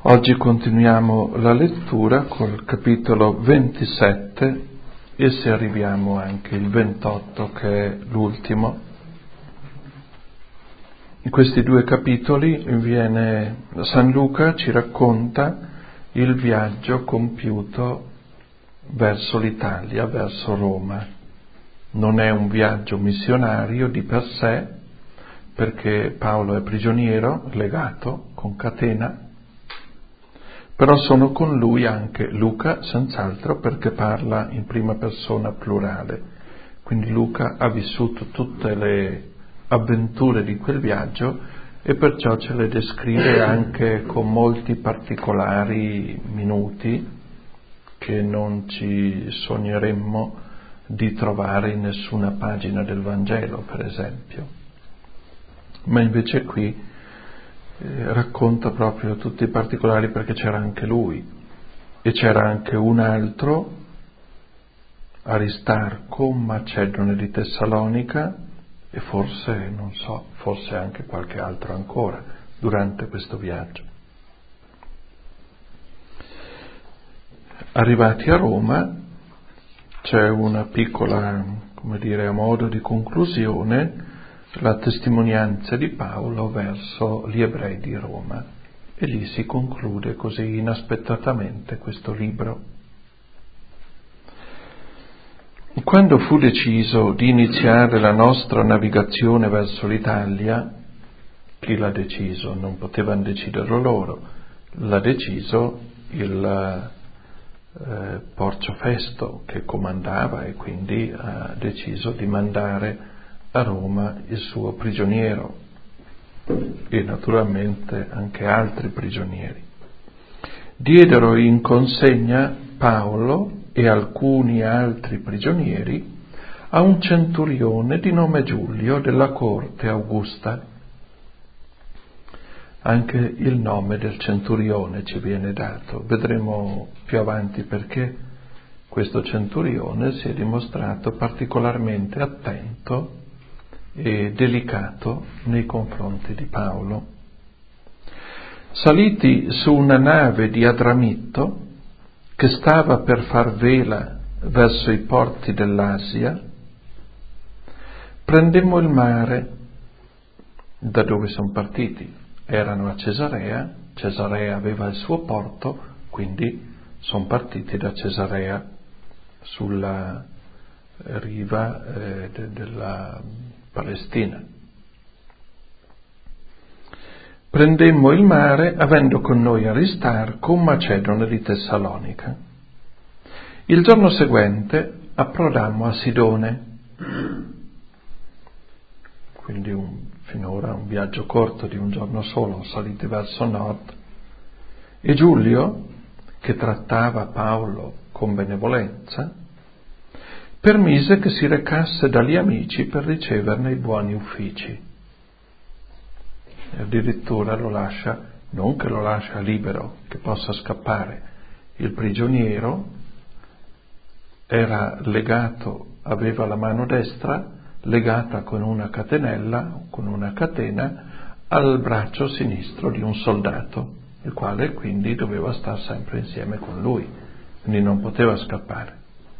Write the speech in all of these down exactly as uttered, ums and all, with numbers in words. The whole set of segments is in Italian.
Oggi continuiamo la lettura col capitolo ventisette e se arriviamo anche il ventotto, che è l'ultimo. In questi due capitoli viene, San Luca ci racconta il viaggio compiuto verso l'Italia, verso Roma. Non è un viaggio missionario di per sé, perché Paolo è prigioniero, legato con catena, però sono con lui anche Luca, senz'altro, perché parla in prima persona plurale. Quindi Luca ha vissuto tutte le avventure di quel viaggio e perciò ce le descrive anche con molti particolari minuti che non ci sogneremmo di trovare in nessuna pagina del Vangelo, per esempio. Ma invece qui Eh, racconta proprio tutti i particolari, perché c'era anche lui e c'era anche un altro, Aristarco, un macedone di Tessalonica, e forse, non so, forse anche qualche altro ancora durante questo viaggio. Arrivati a Roma c'è una piccola, come dire, a modo di conclusione, la testimonianza di Paolo verso gli ebrei di Roma, e lì si conclude così inaspettatamente questo libro. Quando fu deciso di iniziare la nostra navigazione verso l'Italia, chi l'ha deciso? Non potevano deciderlo loro, l'ha deciso il eh, Porcio Festo, che comandava, e quindi ha deciso di mandare a Roma il suo prigioniero e naturalmente anche altri prigionieri. Diedero in consegna Paolo e alcuni altri prigionieri a un centurione di nome Giulio della corte Augusta. Anche il nome del centurione ci viene dato, vedremo più avanti perché questo centurione si è dimostrato particolarmente attento e delicato nei confronti di Paolo. Saliti su una nave di Adramitto che stava per far vela verso i porti dell'Asia, prendemmo il mare da dove sono partiti. Erano a Cesarea, Cesarea aveva il suo porto, quindi sono partiti da Cesarea sulla riva eh, de- della Palestina. Prendemmo il mare avendo con noi Aristarco, un macedone di Tessalonica. Il giorno seguente approdammo a Sidone, quindi un, finora un viaggio corto di un giorno solo, saliti verso nord, e Giulio, che trattava Paolo con benevolenza, permise che si recasse dagli amici per riceverne i buoni uffici. E addirittura lo lascia, non che lo lascia libero, che possa scappare. Il prigioniero era legato, aveva la mano destra legata con una catenella, con una catena, al braccio sinistro di un soldato, il quale quindi doveva stare sempre insieme con lui, quindi non poteva scappare.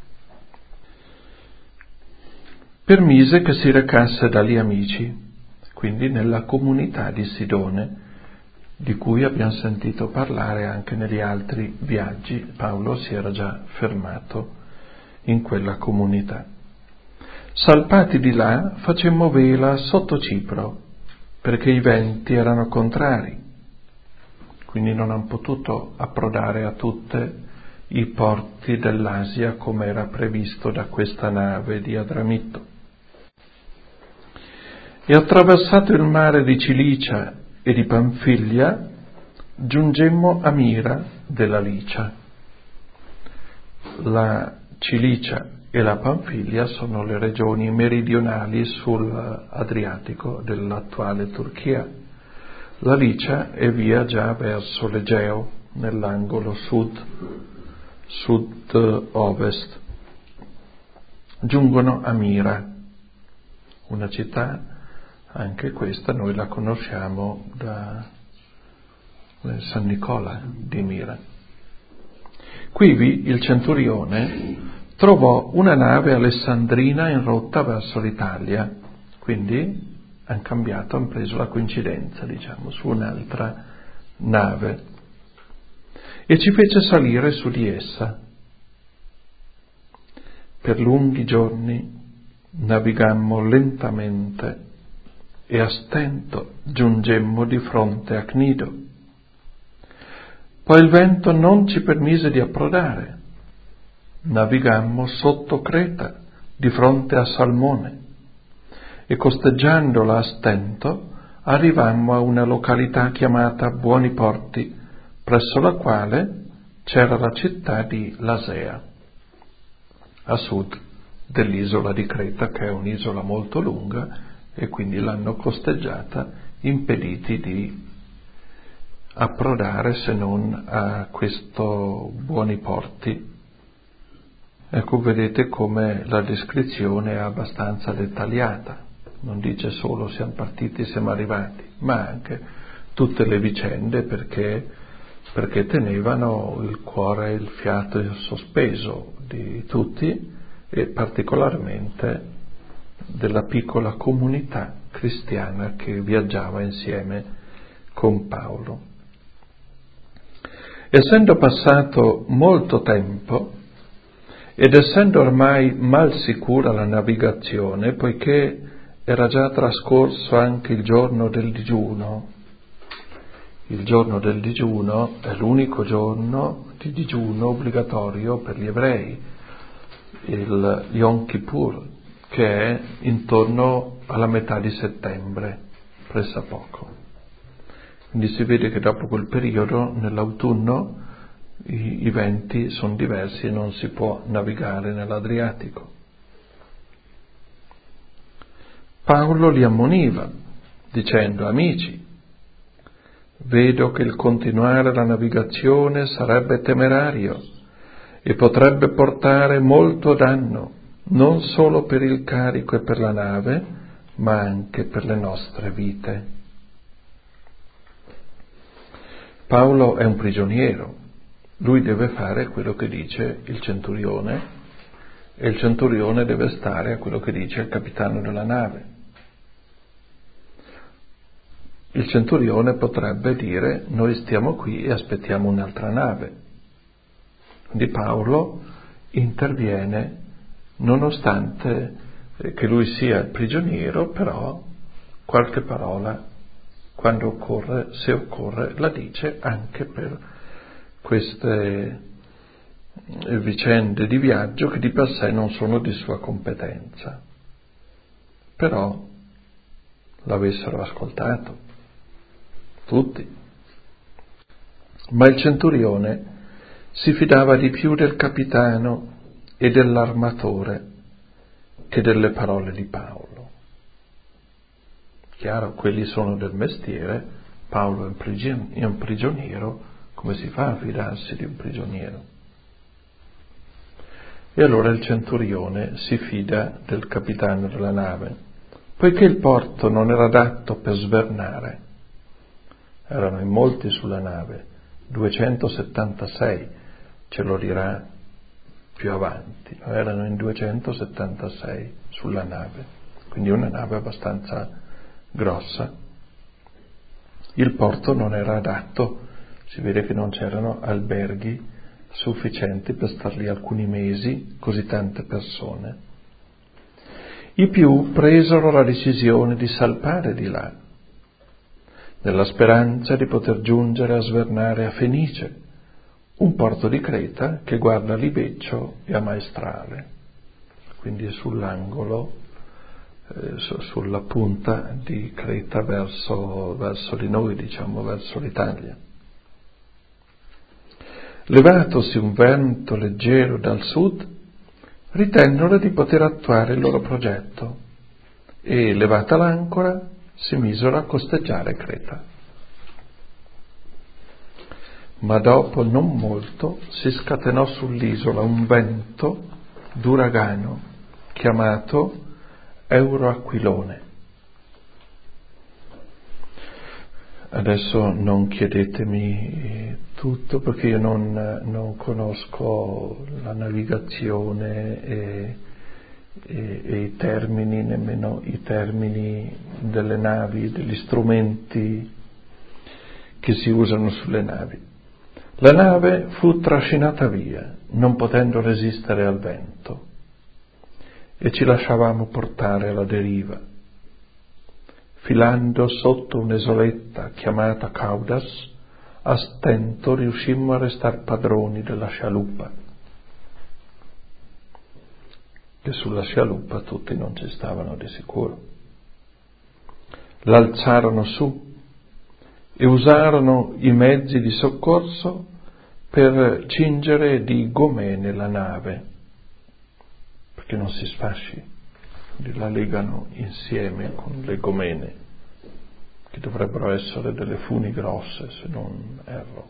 Permise che si recasse dagli amici, quindi nella comunità di Sidone, di cui abbiamo sentito parlare anche negli altri viaggi. Paolo si era già fermato in quella comunità. Salpati di là, facemmo vela sotto Cipro, perché i venti erano contrari, quindi non hanno potuto approdare a tutti i porti dell'Asia come era previsto da questa nave di Adramitto. E attraversato il mare di Cilicia e di Panfilia, giungemmo a Mira della Licia. La Cilicia e la Panfilia sono le regioni meridionali sull'Adriatico dell'attuale Turchia. La Licia è via già verso l'Egeo, nell'angolo sud, sud-ovest. Giungono a Mira, una città. Anche questa noi la conosciamo da San Nicola di Mira. Quivi il centurione trovò una nave alessandrina in rotta verso l'Italia, quindi hanno cambiato, hanno preso la coincidenza, diciamo, su un'altra nave, e ci fece salire su di essa. Per lunghi giorni navigammo lentamente e a stento giungemmo di fronte a Cnido. Poi il vento non ci permise di approdare. Navigammo sotto Creta, di fronte a Salmone, e costeggiandola a stento arrivammo a una località chiamata Buoni Porti, presso la quale c'era la città di Lasea, a sud dell'isola di Creta, che è un'isola molto lunga, e quindi l'hanno costeggiata impediti di approdare se non a questo Buoni Porti. Ecco, vedete come la descrizione è abbastanza dettagliata, non dice solo siamo partiti, siamo arrivati, ma anche tutte le vicende, perché, perché tenevano il cuore, il fiato sospeso di tutti, e particolarmente della piccola comunità cristiana che viaggiava insieme con Paolo. Essendo passato molto tempo ed essendo ormai mal sicura la navigazione, poiché era già trascorso anche il giorno del digiuno, il giorno del digiuno è l'unico giorno di digiuno obbligatorio per gli ebrei, il Yom Kippur, che è intorno alla metà di settembre, pressappoco. Quindi si vede che dopo quel periodo, nell'autunno, i, i venti sono diversi e non si può navigare nell'Adriatico. Paolo li ammoniva, dicendo: amici, vedo che il continuare la navigazione sarebbe temerario e potrebbe portare molto danno, non solo per il carico e per la nave, ma anche per le nostre vite. Paolo è un prigioniero, lui deve fare quello che dice il centurione e il centurione deve stare a quello che dice il capitano della nave. Il centurione potrebbe dire: noi stiamo qui e aspettiamo un'altra nave. Quindi Paolo interviene nonostante che lui sia il prigioniero, però qualche parola, quando occorre, se occorre, la dice anche per queste vicende di viaggio che di per sé non sono di sua competenza. Però l'avessero ascoltato tutti. Ma il centurione si fidava di più del capitano e dell'armatore che delle parole di Paolo. Chiaro, quelli sono del mestiere, Paolo è un prigioniero, come si fa a fidarsi di un prigioniero? E allora il centurione si fida del capitano della nave, poiché il porto non era adatto per svernare. Erano in molti sulla nave, duecentosettantasei, ce lo dirà più avanti, erano in duecentosettantasei sulla nave, quindi una nave abbastanza grossa. Il porto non era adatto, si vede che non c'erano alberghi sufficienti per star lì alcuni mesi, così tante persone. I più presero la decisione di salpare di là, nella speranza di poter giungere a svernare a Fenice, un porto di Creta che guarda Libeccio e a Maestrale, quindi sull'angolo, eh, su, sulla punta di Creta verso, verso di noi, diciamo, verso l'Italia. Levatosi un vento leggero dal sud, ritennero di poter attuare il loro progetto e, levata l'ancora, si misero a costeggiare Creta. Ma dopo non molto si scatenò sull'isola un vento d'uragano chiamato Euroaquilone. Adesso non chiedetemi tutto perché io non, non conosco la navigazione e, e, e i termini, nemmeno i termini delle navi, degli strumenti che si usano sulle navi. La nave fu trascinata via, non potendo resistere al vento, e ci lasciavamo portare alla deriva. Filando sotto un'isoletta chiamata Caudas, a stento riuscimmo a restar padroni della scialuppa. Che sulla scialuppa tutti non ci stavano di sicuro. L'alzarono su e usarono i mezzi di soccorso per cingere di gomene la nave, perché non si sfasci. La legano insieme con le gomene, che dovrebbero essere delle funi grosse, se non erro.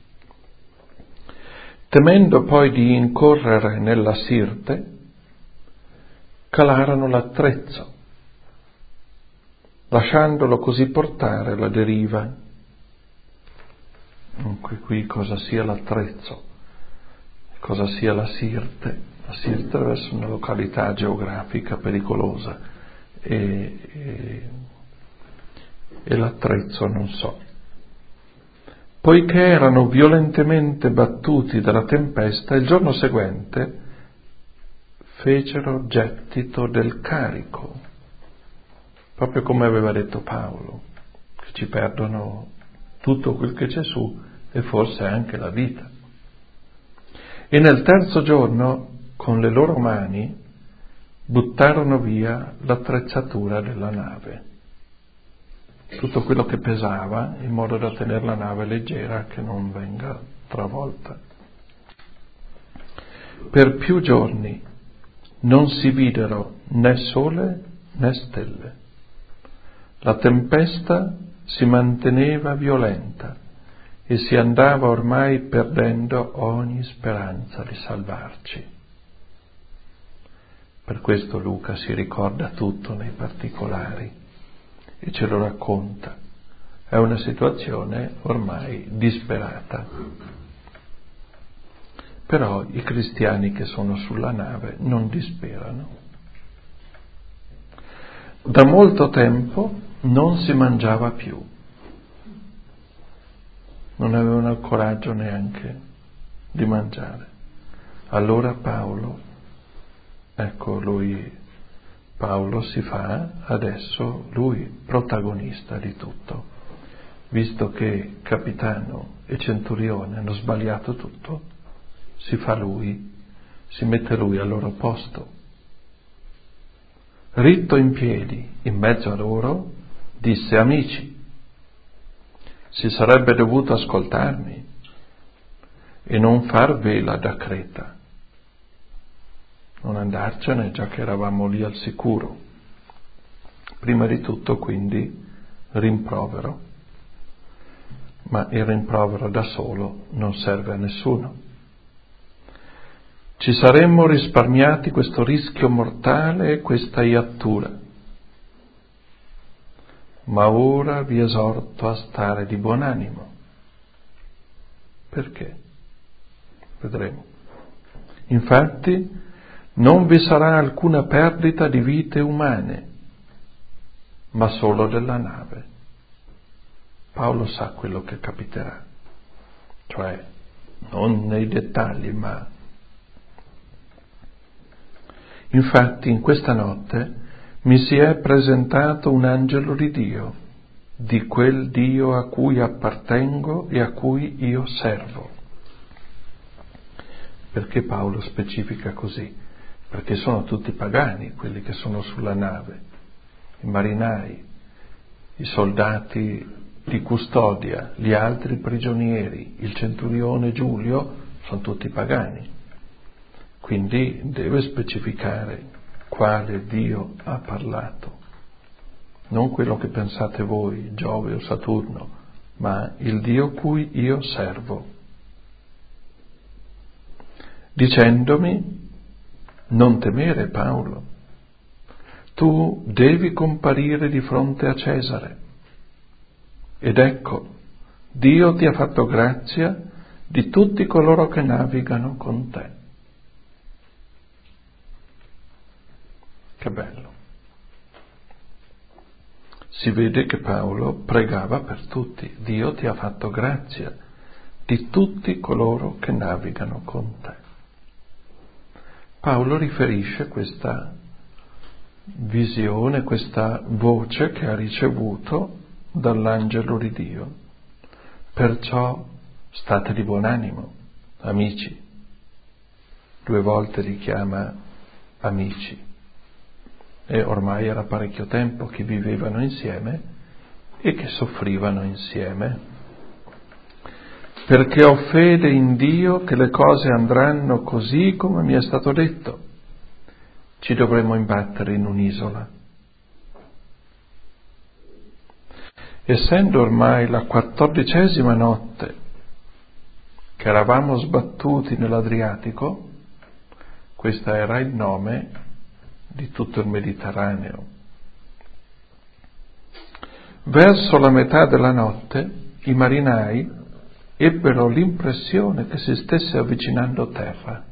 Temendo poi di incorrere nella Sirte, calarono l'attrezzo, lasciandolo così portare alla deriva. Dunque qui cosa sia l'attrezzo, cosa sia la Sirte. La Sirte deve essere una località geografica pericolosa e, e, e l'attrezzo non so. Poiché erano violentemente battuti dalla tempesta, il giorno seguente fecero gettito del carico, proprio come aveva detto Paolo, che ci perdono tutto quel che c'è su e forse anche la vita. E nel terzo giorno con le loro mani buttarono via l'attrezzatura della nave, tutto quello che pesava, in modo da tenere la nave leggera, che non venga travolta. Per più giorni non si videro né sole né stelle. La tempesta si manteneva violenta e si andava ormai perdendo ogni speranza di salvarci. Per questo Luca si ricorda tutto nei particolari e ce lo racconta. È una situazione ormai disperata. Però i cristiani che sono sulla nave non disperano. Da molto tempo non si mangiava più. Non avevano il coraggio neanche di mangiare. Allora Paolo, ecco lui, Paolo si fa adesso lui protagonista di tutto, visto che capitano e centurione hanno sbagliato tutto, si fa lui, si mette lui al loro posto. Ritto in piedi in mezzo a loro, disse: amici, si sarebbe dovuto ascoltarmi e non far vela da Creta, non andarcene già che eravamo lì al sicuro. Prima di tutto quindi rimprovero, ma il rimprovero da solo non serve a nessuno. Ci saremmo risparmiati questo rischio mortale e questa iattura, ma ora vi esorto a stare di buon animo. Perché? Vedremo. Infatti non vi sarà alcuna perdita di vite umane, ma solo della nave. Paolo sa quello che capiterà, cioè non nei dettagli, ma infatti in questa notte mi si è presentato un angelo di Dio, di quel Dio a cui appartengo e a cui io servo. Perché Paolo specifica così? Perché sono tutti pagani quelli che sono sulla nave, i marinai, i soldati di custodia, gli altri prigionieri, il centurione Giulio, sono tutti pagani. Quindi deve specificare quale Dio ha parlato, non quello che pensate voi, Giove o Saturno, ma il Dio cui io servo, dicendomi: non temere, Paolo, tu devi comparire di fronte a Cesare. Ed ecco, Dio ti ha fatto grazia di tutti coloro che navigano con te. Che bello. Si vede che Paolo pregava per tutti. Dio ti ha fatto grazia di tutti coloro che navigano con te. Paolo riferisce questa visione, questa voce che ha ricevuto dall'angelo di Dio. Perciò state di buon animo, amici. Due volte li chiama amici. E ormai era parecchio tempo che vivevano insieme e che soffrivano insieme. Perché ho fede in Dio che le cose andranno così come mi è stato detto. Ci dovremmo imbattere in un'isola. Essendo ormai la quattordicesima notte che eravamo sbattuti nell'Adriatico, questo era il nome di tutto il Mediterraneo. Verso la metà della notte i marinai ebbero l'impressione che si stesse avvicinando terra.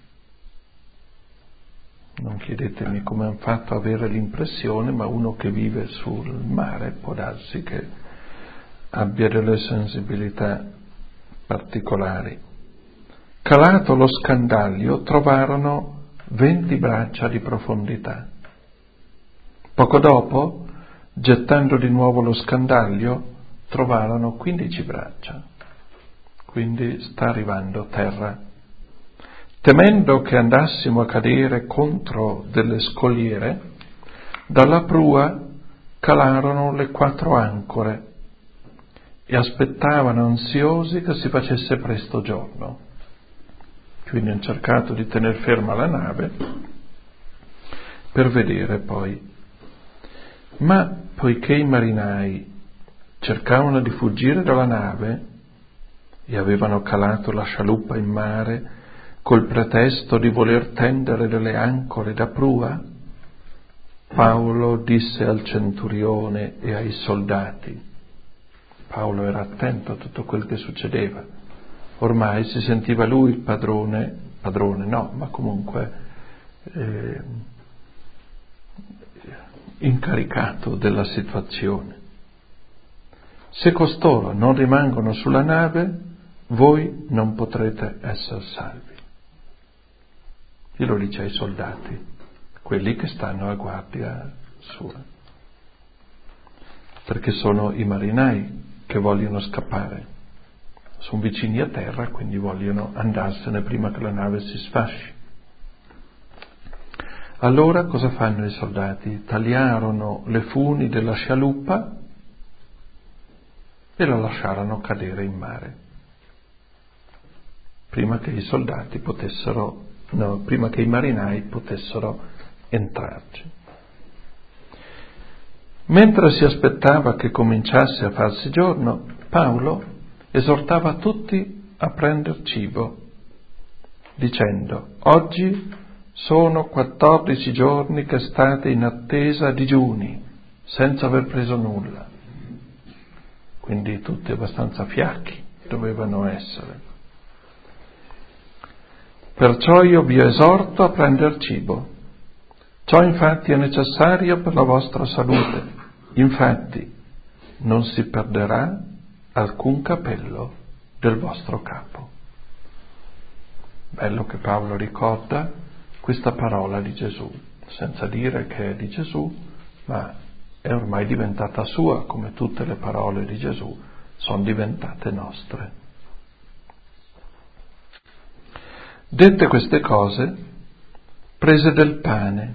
Non chiedetemi come hanno fatto a avere l'impressione, ma uno che vive sul mare può darsi che abbia delle sensibilità particolari. Calato lo scandaglio, trovarono venti braccia di profondità. Poco dopo, gettando di nuovo lo scandaglio, trovarono quindici braccia. Quindi sta arrivando terra. Temendo che andassimo a cadere contro delle scogliere, dalla prua calarono le quattro ancore e aspettavano ansiosi che si facesse presto giorno. Quindi hanno cercato di tener ferma la nave per vedere poi. Ma poiché i marinai cercavano di fuggire dalla nave e avevano calato la scialuppa in mare col pretesto di voler tendere delle ancore da prua, Paolo disse al centurione e ai soldati. Paolo era attento a tutto quel che succedeva. Ormai si sentiva lui il padrone, padrone no, ma comunque eh, incaricato della situazione. Se costoro non rimangono sulla nave, voi non potrete essere salvi. Glielo dice ai soldati, quelli che stanno a guardia sua, perché sono i marinai che vogliono scappare. Sono vicini a terra, quindi vogliono andarsene prima che la nave si sfasci. Allora cosa fanno i soldati? Tagliarono le funi della scialuppa e la lasciarono cadere in mare, prima che i soldati potessero, no, prima che i marinai potessero entrarci. Mentre si aspettava che cominciasse a farsi giorno, Paolo esortava tutti a prender cibo, dicendo: oggi sono quattordici giorni che state in attesa digiuni, senza aver preso nulla. Quindi tutti abbastanza fiacchi dovevano essere. Perciò io vi esorto a prender cibo. Ciò infatti è necessario per la vostra salute. Infatti non si perderà alcun capello del vostro capo. Bello che Paolo ricorda questa parola di Gesù, senza dire che è di Gesù, ma è ormai diventata sua, come tutte le parole di Gesù sono diventate nostre. Dette queste cose, prese del pane,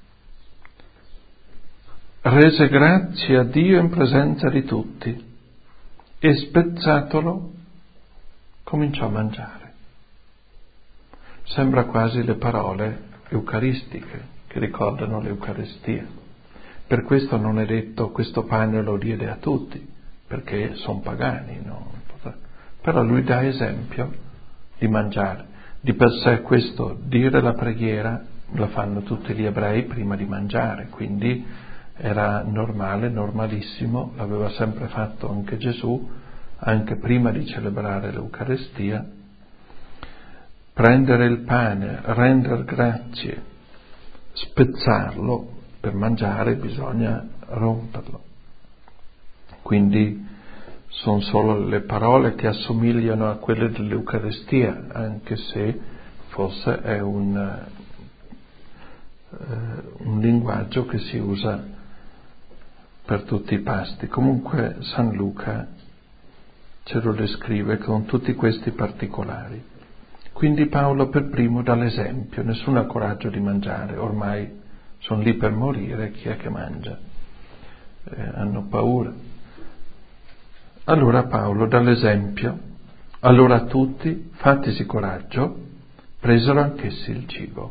rese grazie a Dio in presenza di tutti e spezzatolo cominciò a mangiare. Sembra quasi le parole eucaristiche che ricordano l'Eucaristia. Per questo non è detto questo pane lo diede a tutti, perché sono pagani, no? Però lui dà esempio di mangiare. Di per sé questo dire la preghiera la fanno tutti gli ebrei prima di mangiare, quindi era normale, normalissimo, l'aveva sempre fatto anche Gesù, anche prima di celebrare l'Eucarestia. Prendere il pane, rendere grazie, spezzarlo, per mangiare bisogna romperlo. Quindi sono solo le parole che assomigliano a quelle dell'Eucarestia, anche se forse è un, eh, un linguaggio che si usa per tutti i pasti. Comunque San Luca ce lo descrive con tutti questi particolari. Quindi Paolo per primo dà l'esempio, nessuno ha coraggio di mangiare, ormai sono lì per morire, chi è che mangia? Eh, hanno paura. Allora Paolo dà l'esempio, allora tutti, fattisi coraggio, presero anch'essi il cibo.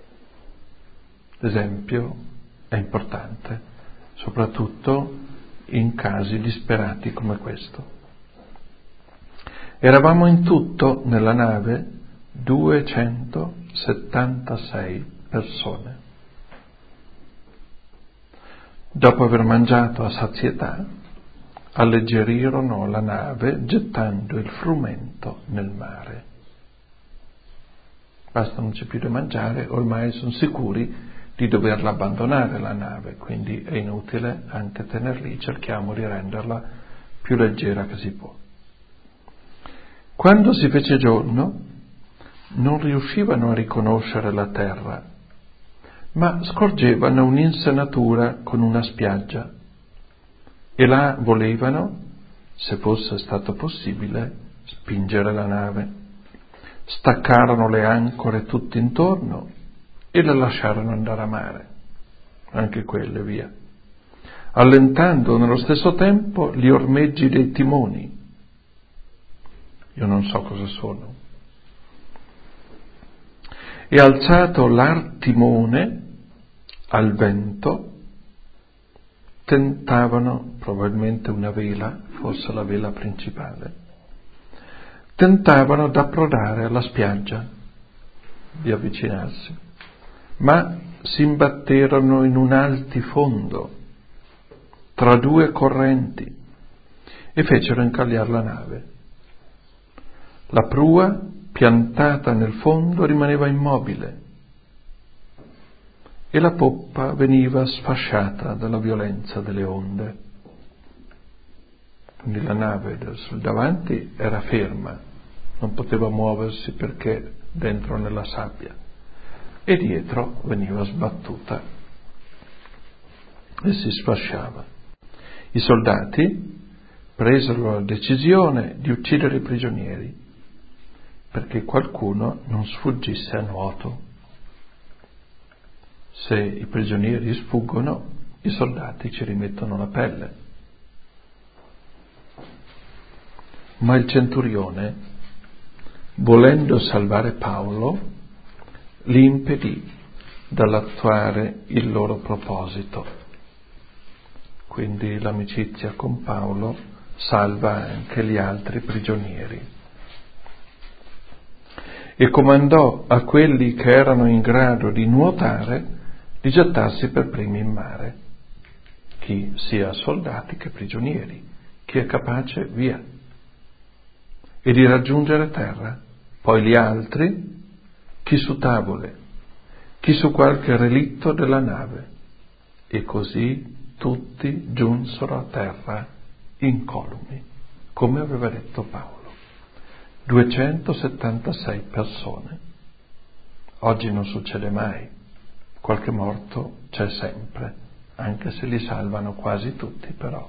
L'esempio è importante, soprattutto in casi disperati come questo. Eravamo in tutto nella nave duecentosettantasei persone. Dopo aver mangiato a sazietà, alleggerirono la nave gettando il frumento nel mare. Basta, non c'è più da mangiare, ormai sono sicuri di doverla abbandonare la nave, quindi è inutile anche tener lì, cerchiamo di renderla più leggera che si può. Quando si fece giorno, non riuscivano a riconoscere la terra, ma scorgevano un'insenatura con una spiaggia e là volevano, se fosse stato possibile, spingere la nave. Staccarono le ancore tutte intorno e la lasciarono andare a mare, anche quelle via, allentando nello stesso tempo gli ormeggi dei timoni. Io non so cosa sono. E alzato l'artimone al vento, tentavano, probabilmente una vela, forse la vela principale, tentavano d'approdare alla spiaggia, di avvicinarsi, ma si imbatterono in un altifondo tra due correnti e fecero incagliare la nave. La prua, piantata nel fondo, rimaneva immobile e la poppa veniva sfasciata dalla violenza delle onde. Quindi la nave sul davanti era ferma, non poteva muoversi perché dentro nella sabbia, e dietro veniva sbattuta e si sfasciava. I soldati presero la decisione di uccidere i prigionieri perché qualcuno non sfuggisse a nuoto. Se i prigionieri sfuggono, i soldati ci rimettono la pelle. Ma il centurione, volendo salvare Paolo, li impedì dall'attuare il loro proposito. Quindi l'amicizia con Paolo salva anche gli altri prigionieri. E comandò a quelli che erano in grado di nuotare di gettarsi per primi in mare, chi sia soldati che prigionieri, chi è capace via, e di raggiungere terra, poi gli altri, chi su tavole, chi su qualche relitto della nave, e così tutti giunsero a terra incolumi, come aveva detto Paolo. duecentosettantasei persone. Oggi non succede mai, qualche morto c'è sempre, anche se li salvano quasi tutti, però.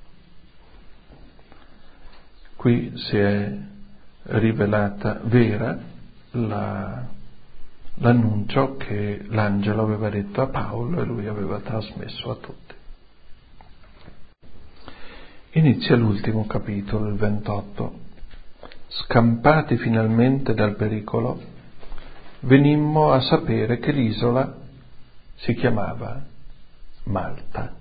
Qui si è rivelata vera la, l'annuncio che l'angelo aveva detto a Paolo e lui aveva trasmesso a tutti. Inizia l'ultimo capitolo, il ventotto. Scampati finalmente dal pericolo, venimmo a sapere che l'isola si chiamava Malta.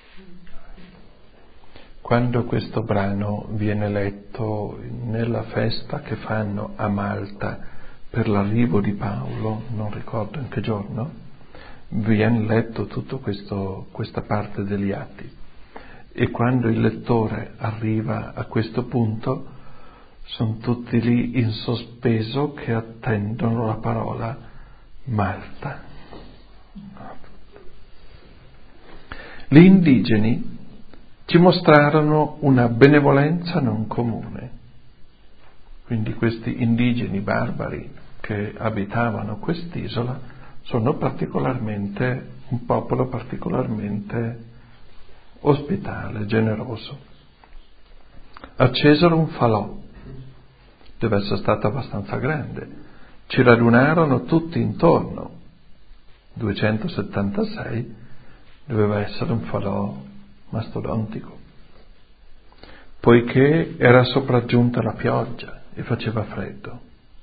Quando questo brano viene letto nella festa che fanno a Malta per l'arrivo di Paolo, non ricordo in che giorno, viene letto tutto questo, questa parte degli Atti, e quando il lettore arriva a questo punto sono tutti lì in sospeso che attendono la parola Malta. Gli indigeni ci mostrarono una benevolenza non comune. Quindi questi indigeni barbari che abitavano quest'isola sono particolarmente, un popolo particolarmente ospitale, generoso. Accesero un falò, deve essere stato abbastanza grande, ci radunarono tutti intorno, duecentosettantasei, doveva essere un falò mastodontico, poiché era sopraggiunta la pioggia e faceva freddo.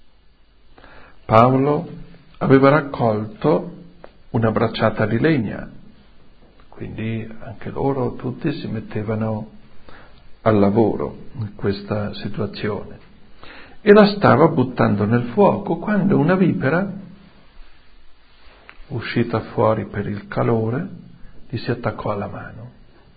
Paolo aveva raccolto una bracciata di legna, quindi anche loro tutti si mettevano al lavoro in questa situazione, e la stava buttando nel fuoco quando una vipera, uscita fuori per il calore, gli si attaccò alla mano.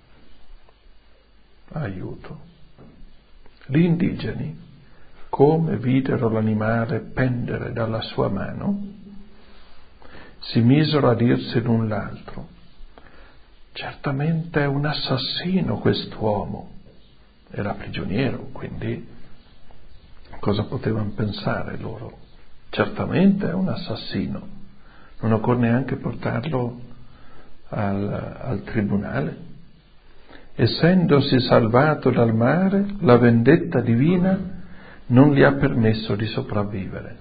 Aiuto. Gli indigeni, come videro l'animale pendere dalla sua mano, si misero a dirsi l'un l'altro: certamente è un assassino quest'uomo. Era prigioniero, quindi cosa potevano pensare loro? Certamente è un assassino. Non occorre neanche portarlo al, al tribunale. Essendosi salvato dal mare, la vendetta divina non gli ha permesso di sopravvivere.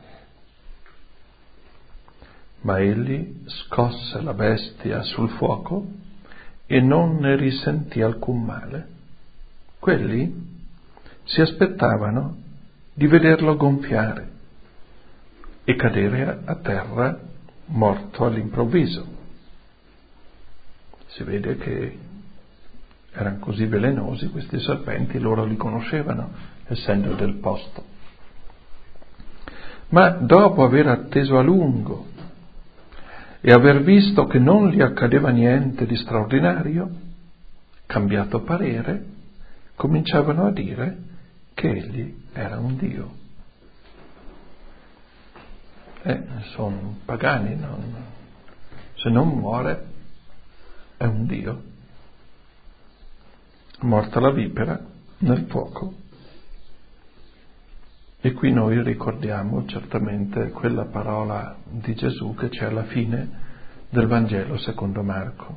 Ma egli scosse la bestia sul fuoco e non ne risentì alcun male. Quelli si aspettavano di vederlo gonfiare e cadere a terra morto all'improvviso. Si vede che erano così velenosi questi serpenti, loro li conoscevano, essendo del posto. Ma dopo aver atteso a lungo e aver visto che non gli accadeva niente di straordinario, cambiato parere, cominciavano a dire che egli era un dio. Eh, sono pagani, non, se non muore è un dio. Morta la vipera nel fuoco. E qui noi ricordiamo certamente quella parola di Gesù che c'è alla fine del Vangelo secondo Marco.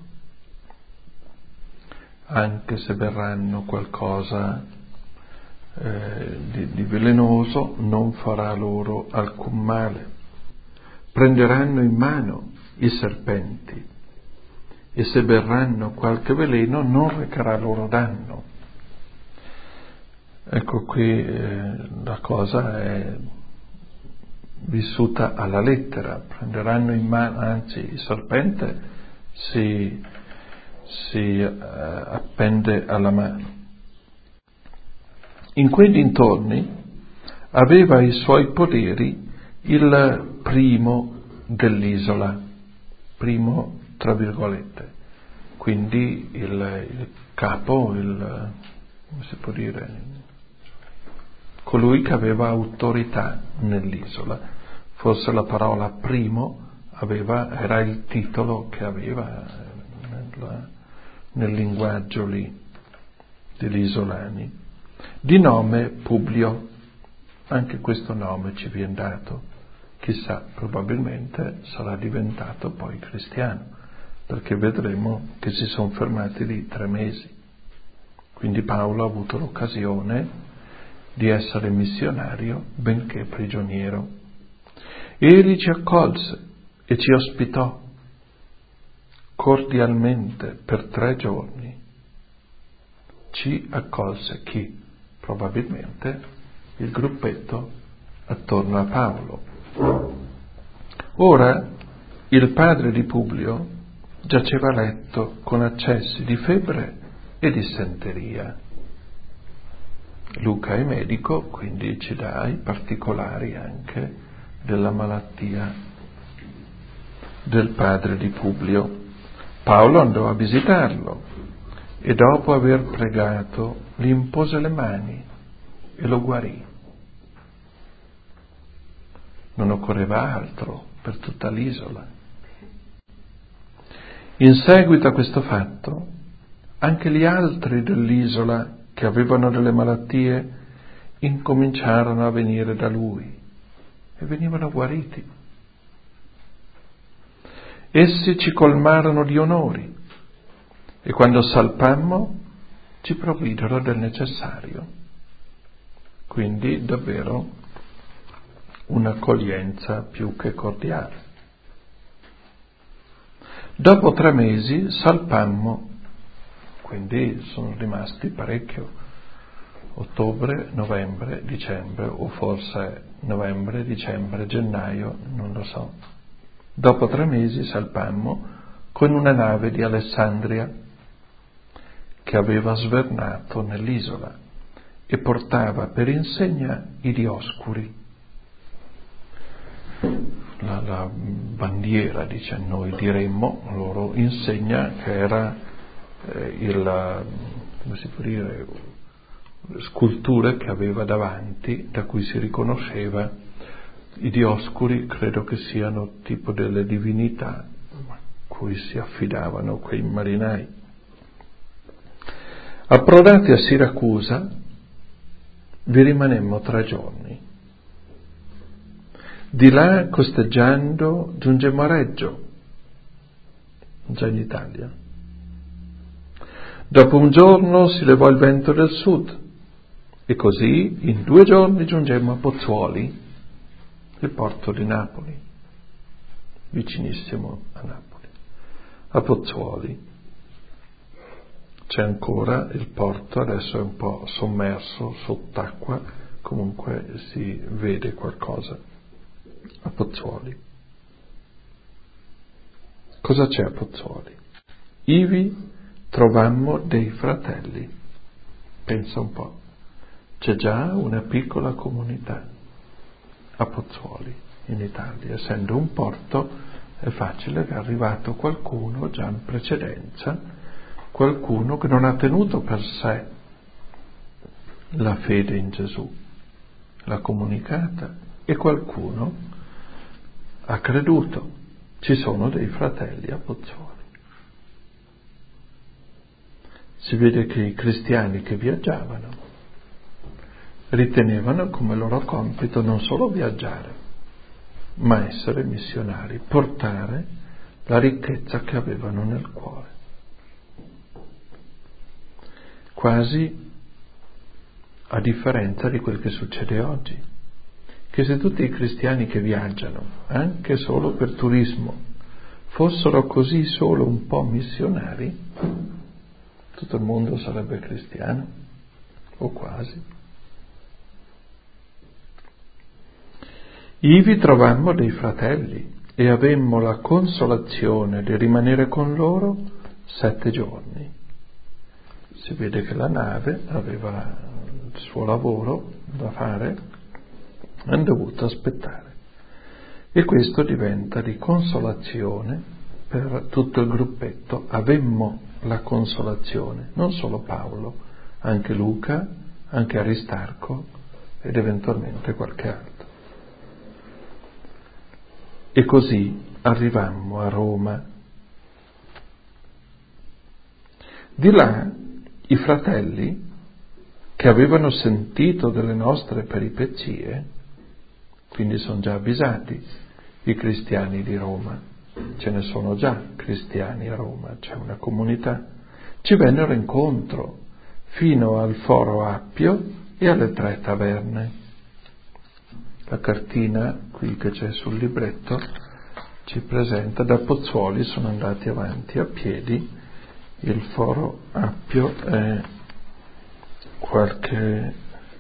Anche se verranno qualcosa eh, di, di velenoso, non farà loro alcun male. Prenderanno in mano i serpenti e se berranno qualche veleno non recherà loro danno. Ecco qui eh, la cosa è vissuta alla lettera. Prenderanno in mano, anzi il serpente si, si eh, appende alla mano. In quei dintorni aveva i suoi poderi il primo dell'isola, primo tra virgolette, quindi il, il capo, il, come si può dire, colui che aveva autorità nell'isola. Forse la parola primo aveva, era il titolo che aveva nel, nel linguaggio lì degli isolani. Di nome Publio, anche questo nome ci viene dato, chissà, probabilmente sarà diventato poi cristiano, perché vedremo che si sono fermati lì tre mesi. Quindi Paolo ha avuto l'occasione di essere missionario benché prigioniero. Egli ci accolse e ci ospitò cordialmente per tre giorni. Ci accolse chi? Probabilmente il gruppetto attorno a Paolo. Ora il padre di Publio giaceva a letto con accessi di febbre e dissenteria. Luca è medico, quindi ci dà i particolari anche della malattia. del padre di Publio. Paolo andò a visitarlo e dopo aver pregato gli impose le mani e lo guarì. Non occorreva altro per tutta l'isola. In seguito a questo fatto, anche gli altri dell'isola che avevano delle malattie incominciarono a venire da lui e venivano guariti. Essi ci colmarono di onori e quando salpammo ci provvidero del necessario. Quindi davvero un'accoglienza più che cordiale. Dopo tre mesi salpammo, quindi sono rimasti parecchio, ottobre, novembre, dicembre, o forse novembre, dicembre, gennaio, non lo so. Dopo tre mesi salpammo con una nave di Alessandria che aveva svernato nell'isola e portava per insegna i Dioscuri. La, la bandiera, dice, noi diremmo, loro insegna che era eh, il, come si può dire, sculture che aveva davanti, da cui si riconosceva. I Dioscuri credo che siano tipo delle divinità a cui si affidavano quei marinai. Approdati a Siracusa vi rimanemmo tre giorni. Di là, costeggiando, giungemmo a Reggio, già in Italia. Dopo un giorno si levò il vento del sud e così in due giorni giungemmo a Pozzuoli, il porto di Napoli, vicinissimo a Napoli. A Pozzuoli c'è ancora il porto, adesso è un po' sommerso sott'acqua, comunque si vede qualcosa. A Pozzuoli. Cosa c'è a Pozzuoli? Ivi trovammo dei fratelli. Pensa un po', c'è già una piccola comunità a Pozzuoli, in Italia. Essendo un porto, è facile che è arrivato qualcuno già in precedenza, qualcuno che non ha tenuto per sé la fede in Gesù, l'ha comunicata, e qualcuno ha creduto. Ci sono dei fratelli a Pozzuoli. Si vede che i cristiani che viaggiavano ritenevano come loro compito non solo viaggiare, ma essere missionari, portare la ricchezza che avevano nel cuore. Quasi a differenza di quel che succede oggi, che se tutti i cristiani che viaggiano, anche solo per turismo, fossero così solo un po' missionari, tutto il mondo sarebbe cristiano, o quasi. Ivi trovammo dei fratelli e avemmo la consolazione di rimanere con loro sette giorni. Si vede che la nave aveva il suo lavoro da fare, hanno dovuto aspettare, e questo diventa di consolazione per tutto il gruppetto. Avemmo la consolazione, non solo Paolo, anche Luca, anche Aristarco ed eventualmente qualche altro. E così arrivammo a Roma. Di là i fratelli che avevano sentito delle nostre peripezie, quindi sono già avvisati i cristiani di Roma, ce ne sono già cristiani a Roma, c'è una comunità, ci vennero incontro fino al Foro Appio e alle Tre Taverne. La cartina qui che c'è sul libretto ci presenta, da Pozzuoli sono andati avanti a piedi, il Foro Appio è qualche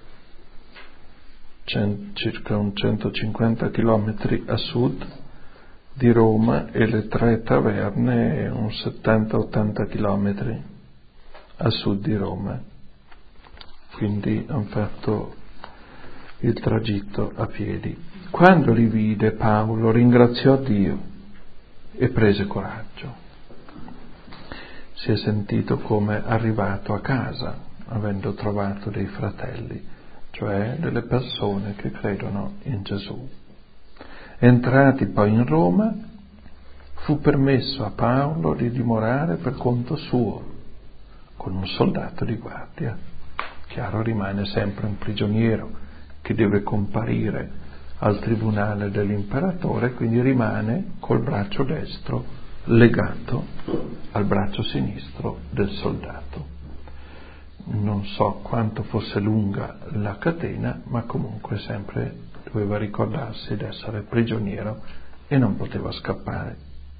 circa un centocinquanta chilometri a sud di Roma e le Tre Taverne un settanta ottanta chilometri a sud di Roma. Quindi hanno fatto il tragitto a piedi. Quando li vide, Paolo ringraziò Dio e prese coraggio. Si è sentito come arrivato a casa, avendo trovato dei fratelli, cioè delle persone che credono in Gesù. Entrati poi in Roma, fu permesso a Paolo di dimorare per conto suo, con un soldato di guardia. Chiaro, rimane sempre un prigioniero che deve comparire al tribunale dell'imperatore, quindi rimane col braccio destro legato al braccio sinistro del soldato. Non so quanto fosse lunga la catena, ma comunque sempre doveva ricordarsi di essere prigioniero e non poteva scappare.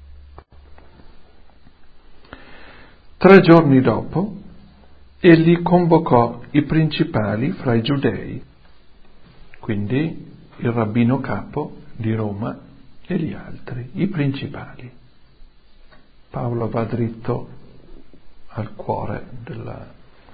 Tre giorni dopo, egli convocò i principali fra i giudei, quindi il rabbino capo di Roma e gli altri, i principali. Paolo va dritto al cuore della...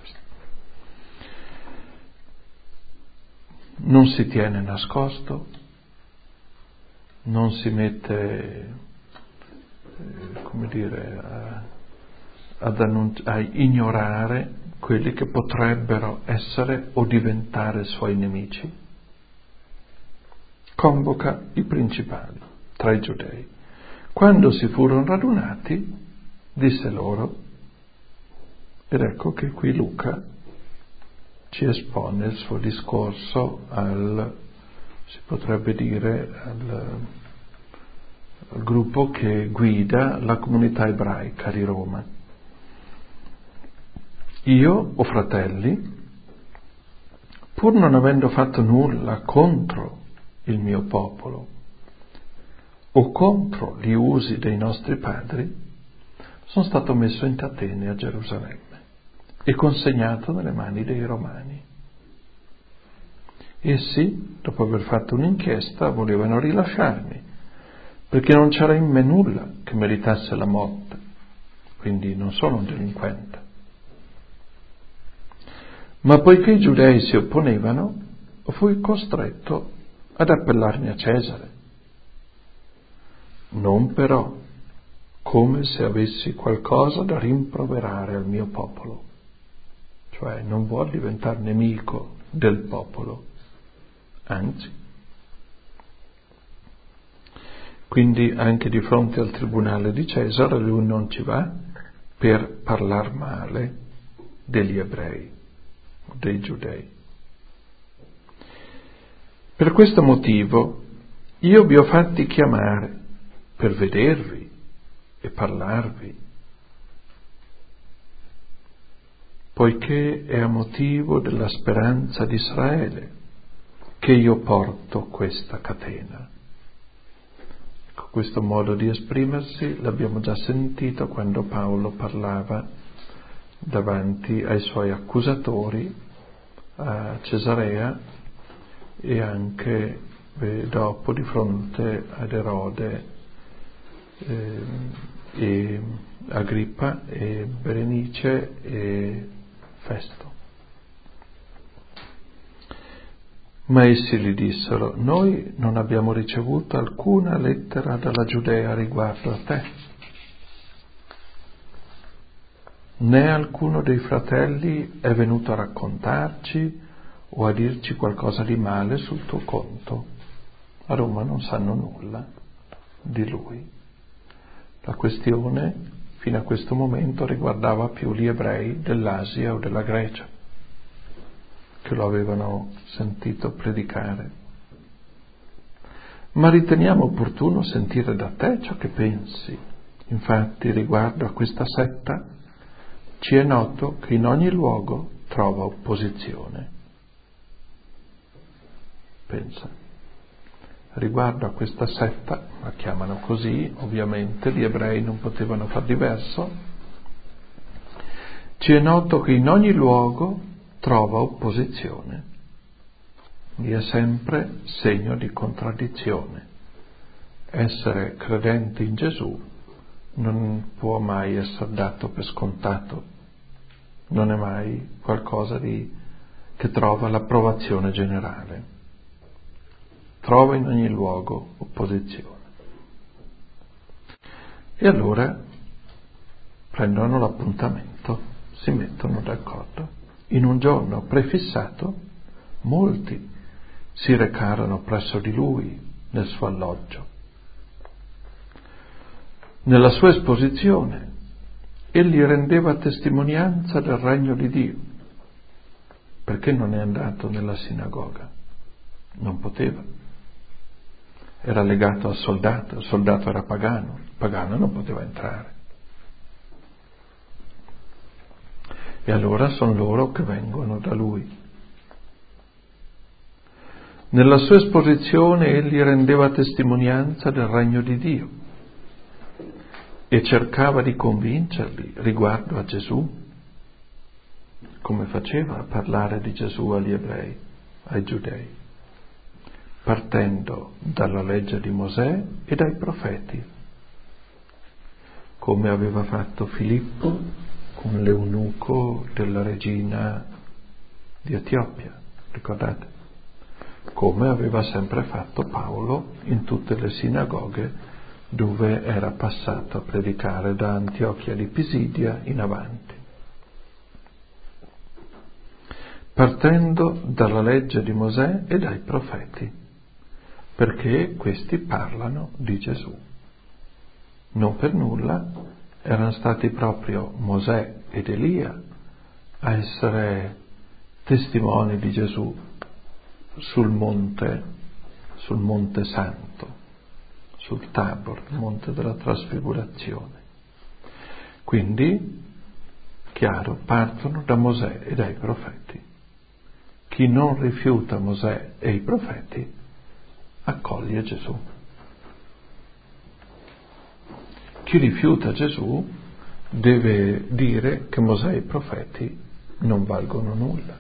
Non si tiene nascosto, non si mette, eh, come dire, a, ad annunci- a ignorare quelli che potrebbero essere o diventare suoi nemici. Convoca i principali tra i giudei. Quando si furono radunati, disse loro, ed ecco che qui Luca ci espone il suo discorso al, si potrebbe dire, al, al gruppo che guida la comunità ebraica di Roma. Io, o fratelli, pur non avendo fatto nulla contro il mio popolo o contro gli usi dei nostri padri, sono stato messo in catene a Gerusalemme e consegnato nelle mani dei Romani. Essi, dopo aver fatto un'inchiesta, volevano rilasciarmi, perché non c'era in me nulla che meritasse la morte, quindi non sono un delinquente. Ma poiché i giudei si opponevano, fui costretto ad appellarmi a Cesare. Non però come se avessi qualcosa da rimproverare al mio popolo, cioè non vuol diventare nemico del popolo, anzi. Quindi anche di fronte al tribunale di Cesare lui non ci va per parlar male degli ebrei, dei giudei. Per questo motivo io vi ho fatti chiamare per vedervi e parlarvi, poiché è a motivo della speranza di Israele che io porto questa catena. Ecco, questo modo di esprimersi l'abbiamo già sentito quando Paolo parlava davanti ai suoi accusatori a Cesarea e anche eh, dopo di fronte ad Erode eh, e Agrippa e Berenice e Festo. Ma essi gli dissero: noi non abbiamo ricevuto alcuna lettera dalla Giudea riguardo a te, né alcuno dei fratelli è venuto a raccontarci o a dirci qualcosa di male sul tuo conto. A Roma non sanno nulla di lui. La questione fino a questo momento riguardava più gli ebrei dell'Asia o della Grecia, che lo avevano sentito predicare. Ma riteniamo opportuno sentire da te ciò che pensi. Infatti, riguardo a questa setta, ci è noto che in ogni luogo trova opposizione. Pensa, riguardo a questa setta, la chiamano così, ovviamente gli ebrei non potevano far diverso, ci è noto che in ogni luogo trova opposizione. E è sempre segno di contraddizione. Essere credente in Gesù non può mai essere dato per scontato, non è mai qualcosa di, che trova l'approvazione generale. Trova in ogni luogo opposizione. E allora prendono l'appuntamento, si mettono d'accordo. In un giorno prefissato, molti si recarono presso di lui nel suo alloggio. Nella sua esposizione, egli rendeva testimonianza del regno di Dio. Perché non è andato nella sinagoga? Non poteva. Era legato al soldato, il soldato era pagano, il pagano non poteva entrare. E allora sono loro che vengono da lui. Nella sua esposizione egli rendeva testimonianza del regno di Dio e cercava di convincerli riguardo a Gesù. Come faceva a parlare di Gesù agli ebrei, ai giudei? Partendo dalla legge di Mosè e dai profeti, come aveva fatto Filippo con l'eunuco della regina di Etiopia, ricordate? Come aveva sempre fatto Paolo in tutte le sinagoghe dove era passato a predicare da Antiochia di Pisidia in avanti. Partendo dalla legge di Mosè e dai profeti, perché questi parlano di Gesù. Non per nulla erano stati proprio Mosè ed Elia a essere testimoni di Gesù sul monte, sul monte santo, sul Tabor, il monte della trasfigurazione. Quindi, chiaro, partono da Mosè e dai profeti. Chi non rifiuta Mosè e i profeti accoglie Gesù. Chi rifiuta Gesù deve dire che Mosè e i profeti non valgono nulla.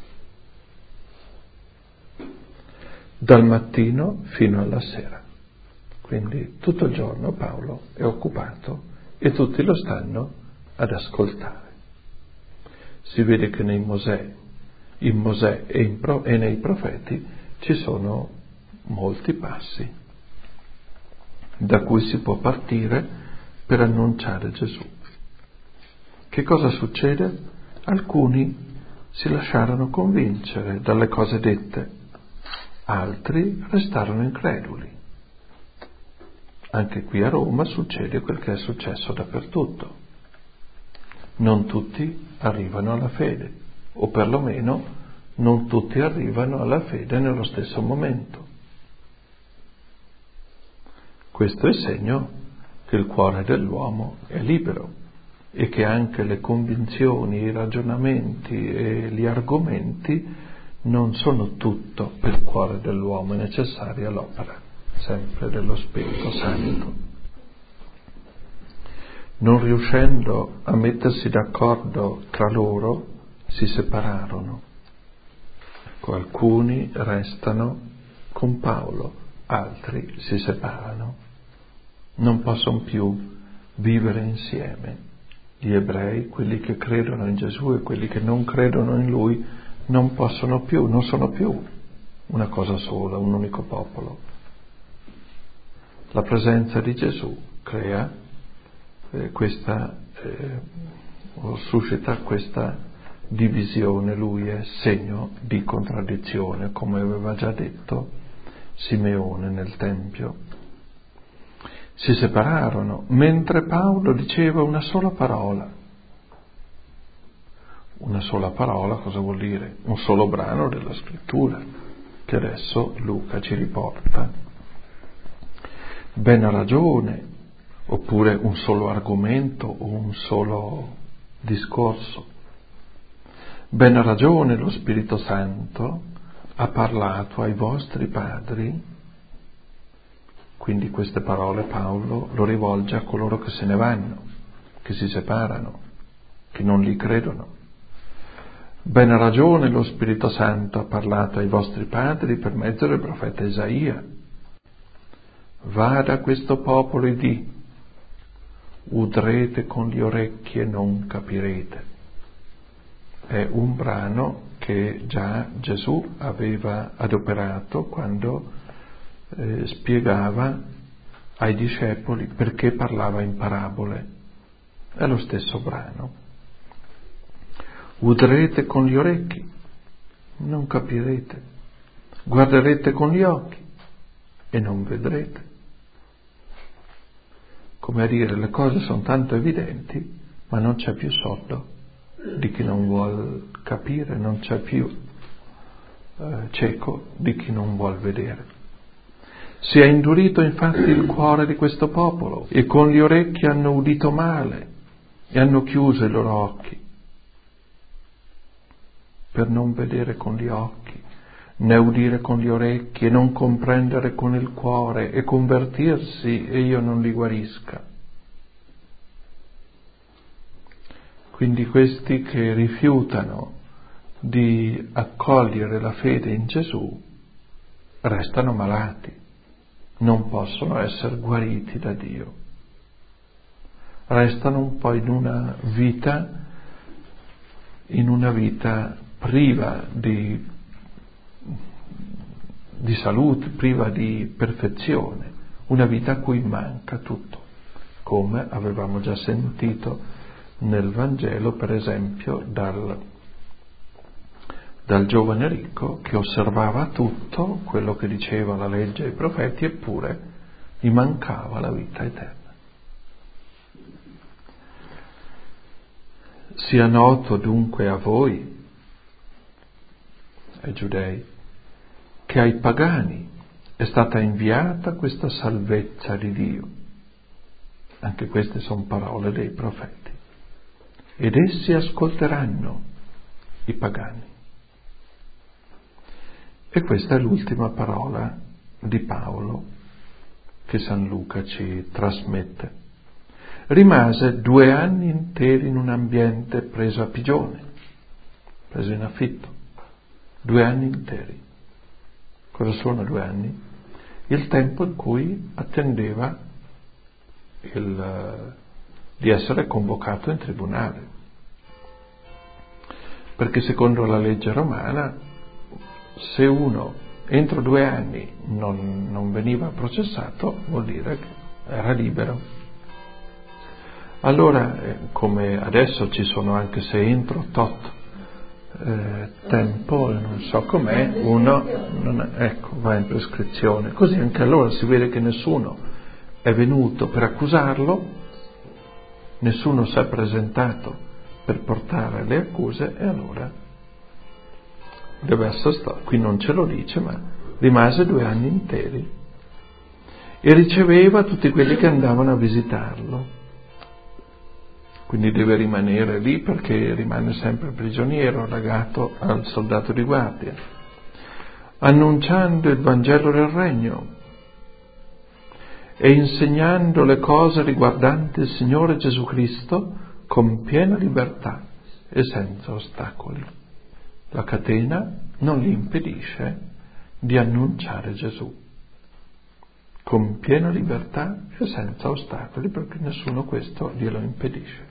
Dal mattino fino alla sera. Quindi tutto il giorno Paolo è occupato e tutti lo stanno ad ascoltare. Si vede che nei Mosè, in Mosè e, in pro, e nei profeti ci sono molti passi da cui si può partire per annunciare Gesù. Che cosa succede? Alcuni si lasciarono convincere dalle cose dette, altri restarono increduli. Anche qui a Roma succede quel che è successo dappertutto. Non tutti arrivano alla fede, o perlomeno non tutti arrivano alla fede nello stesso momento. Questo è segno che il cuore dell'uomo è libero e che anche le convinzioni, i ragionamenti e gli argomenti non sono tutto per il cuore dell'uomo, è necessaria l'opera sempre dello Spirito Santo. Non riuscendo a mettersi d'accordo tra loro, si separarono. Ecco, alcuni restano con Paolo, altri si separano. Non possono più vivere insieme. Gli ebrei, quelli che credono in Gesù e quelli che non credono in Lui, non possono più, non sono più una cosa sola, un unico popolo. La presenza di Gesù crea eh, questa, eh, o suscita questa divisione. Lui è segno di contraddizione, come aveva già detto Simeone nel Tempio. Si separarono, mentre Paolo diceva una sola parola. Una sola parola cosa vuol dire? Un solo brano della Scrittura, che adesso Luca ci riporta. Ben ragione, oppure un solo argomento o un solo discorso. Ben ragione lo Spirito Santo ha parlato ai vostri padri. Quindi queste parole Paolo lo rivolge a coloro che se ne vanno, che si separano, che non li credono. Ben ragione lo Spirito Santo ha parlato ai vostri padri per mezzo del profeta Isaia. Vada a questo popolo e di, udrete con gli orecchi e non capirete. È un brano che già Gesù aveva adoperato quando eh, spiegava ai discepoli perché parlava in parabole. È lo stesso brano. Udrete con gli orecchi, non capirete. Guarderete con gli occhi e non vedrete. Come a dire, le cose sono tanto evidenti, ma non c'è più sordo di chi non vuol capire, non c'è più eh, cieco di chi non vuol vedere. Si è indurito infatti il cuore di questo popolo e con gli orecchi hanno udito male e hanno chiuso i loro occhi per non vedere con gli occhi, né udire con gli orecchi e non comprendere con il cuore e convertirsi e io non li guarisca. Quindi questi che rifiutano di accogliere la fede in Gesù restano malati, non possono essere guariti da Dio. Restano un po' in una vita, in una vita priva di, di salute, priva di perfezione, una vita a cui manca tutto, come avevamo già sentito nel Vangelo, per esempio, dal, dal giovane ricco che osservava tutto quello che diceva la legge e i profeti, eppure gli mancava la vita eterna. Sia noto dunque a voi, ai giudei, che ai pagani è stata inviata questa salvezza di Dio. Anche queste sono parole dei profeti. Ed essi ascolteranno i pagani. E questa è l'ultima parola di Paolo che San Luca ci trasmette. Rimase due anni interi in un ambiente preso a pigione, preso in affitto. Due anni interi. Cosa sono due anni? Il tempo in cui attendeva il, di essere convocato in tribunale. Perché secondo la legge romana, se uno entro due anni non, non veniva processato, vuol dire che era libero. Allora, eh, come adesso ci sono anche se entro tot eh, tempo, non so com'è, uno non è, ecco, va in prescrizione. Così anche allora si vede che nessuno è venuto per accusarlo, nessuno si è presentato per portare le accuse e allora deve essere stato, qui non ce lo dice, ma rimase due anni interi e riceveva tutti quelli che andavano a visitarlo. Quindi deve rimanere lì perché rimane sempre prigioniero, legato al soldato di guardia, annunciando il Vangelo del Regno e insegnando le cose riguardanti il Signore Gesù Cristo con piena libertà e senza ostacoli. La catena non gli impedisce di annunciare Gesù con piena libertà e senza ostacoli, perché nessuno questo glielo impedisce.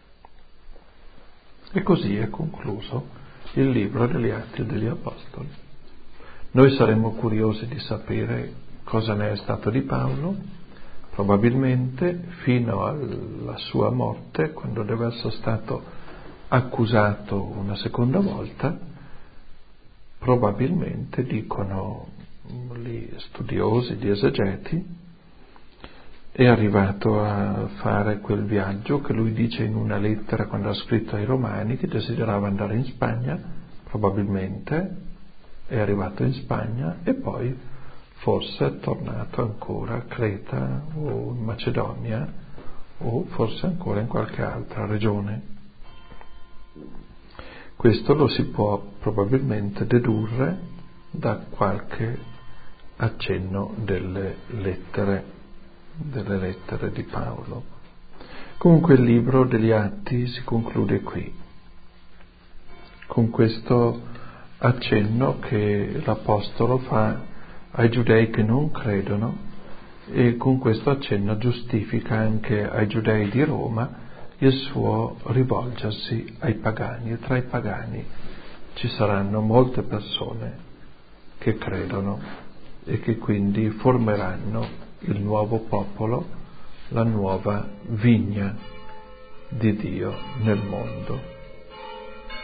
E così è concluso il libro degli Atti degli Apostoli. Noi saremmo curiosi di sapere cosa ne è stato di Paolo, probabilmente fino alla sua morte, quando deve essere stato accusato una seconda volta, probabilmente, dicono gli studiosi, gli esegeti, è arrivato a fare quel viaggio che lui dice in una lettera quando ha scritto ai Romani, che desiderava andare in Spagna, probabilmente è arrivato in Spagna e poi forse è tornato ancora a Creta o in Macedonia o forse ancora in qualche altra regione. Questo lo si può probabilmente dedurre da qualche accenno delle lettere delle lettere di Paolo. Comunque il libro degli Atti si conclude qui, con questo accenno che l'Apostolo fa ai giudei che non credono e con questo accenno giustifica anche ai giudei di Roma il suo rivolgersi ai pagani, e tra i pagani ci saranno molte persone che credono e che quindi formeranno il nuovo popolo, la nuova vigna di Dio nel mondo.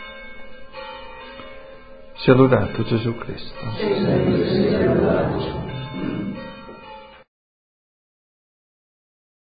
Sia lodato Gesù Cristo.